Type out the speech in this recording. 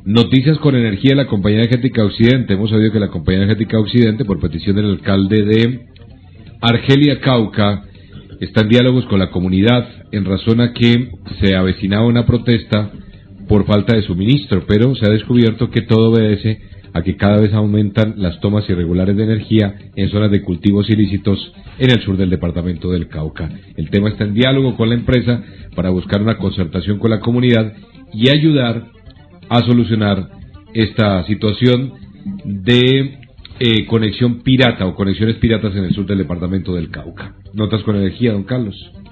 Noticias con energía de la Compañía Energética Occidente. Hemos sabido que la Compañía Energética Occidente, por petición del alcalde de Argelia, Cauca, está en diálogos con la comunidad en razón a que se avecinaba una protesta por falta de suministro, pero se ha descubierto que todo obedece a que cada vez aumentan las tomas irregulares de energía en zonas de cultivos ilícitos en el sur del departamento del Cauca. El tema está en diálogo con la empresa para buscar una concertación con la comunidad y ayudar a solucionar esta situación de conexión pirata o conexiones piratas en el sur del departamento del Cauca. Notas con energía, don Carlos.